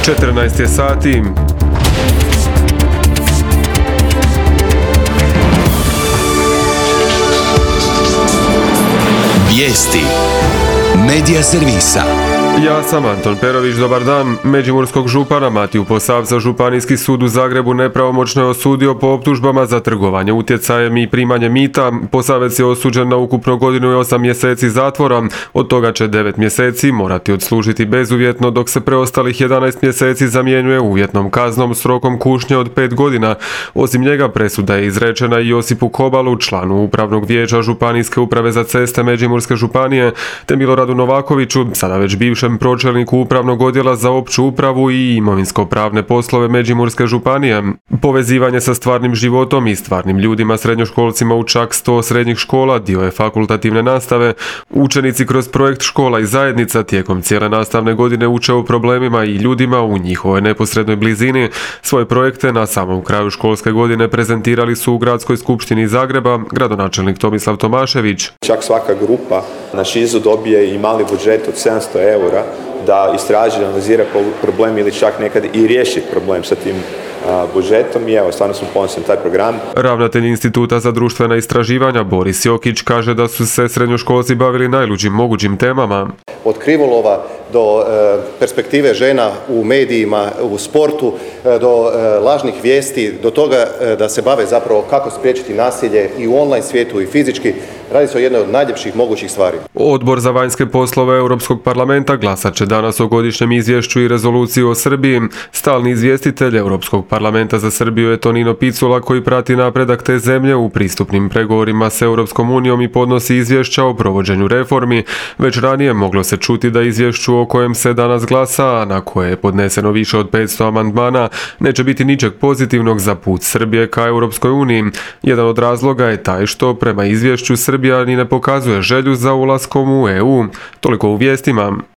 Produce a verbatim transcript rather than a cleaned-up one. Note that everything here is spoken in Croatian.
četrnaest je sati. Vijesti Medija servisa. Ja sam Anton Perović, dobar dan. Međimurskog župana Matiju Posavca Županijski sud u Zagrebu nepravomoćno je osudio po optužbama za trgovanje utjecajem i primanje mita. Posavec je osuđen na ukupno godinu i osam mjeseci zatvora, od toga će devet mjeseci morati odslužiti bezuvjetno, dok se preostalih jedanaest mjeseci zamjenjuje uvjetnom kaznom s rokom kušnje od pet godina. Osim njega presuda je izrečena i Josipu Kobalu, članu Upravnog vijeća Županijske uprave za ceste Međimurske županije, te Miloradu Novakoviću, sada već bivšem pročelniku Upravnog odjela za opću upravu i imovinsko-pravne poslove Međimurske županije. Povezivanje sa stvarnim životom i stvarnim ljudima srednjoškolcima u čak sto srednjih škola dio je fakultativne nastave. Učenici kroz projekt Škola i zajednica tijekom cijele nastavne godine uče o problemima i ljudima u njihovoj neposrednoj blizini. Svoje projekte na samom kraju školske godine prezentirali su u Gradskoj skupštini Zagreba gradonačelnik Tomislav Tomašević. Čak svaka grupa na šizu dobije i mali budžet od sedamsto eura da istraži, analizira problem ili čak nekad i riješi problem sa tim budžetom i evo, stvarno smo ponosni na taj program. Ravnatelj Instituta za društvena istraživanja Boris Jokić kaže da su se srednjoškolci bavili najluđim mogućim temama. Od krivolova do e, perspektive žena u medijima, u sportu, e, do e, lažnih vijesti, do toga e, da se bave zapravo kako spriječiti nasilje i u online svijetu i fizički. Radi se o jednoj od najljepših mogućih stvari. Odbor za vanjske poslove Europskog parlamenta glasat će danas o godišnjem izvješću i rezoluciji o Srbiji. Stalni izvjestitelj Europskog parlamenta za Srbiju je Tonino Picula, koji prati napredak te zemlje u pristupnim pregovorima s Europskom unijom i podnosi izvješća o provođenju reformi. Već ranije moglo se čuti da izvješću o kojem se danas glasa, a na koje je podneseno više od petsto amandmana, neće biti ničeg pozitivnog za put Srbije ka Europskoj uniji. Jedan od razloga je taj što prema izvješću Srbija ni ne pokazuje želju za ulaskom u E U. Toliko u vijestima.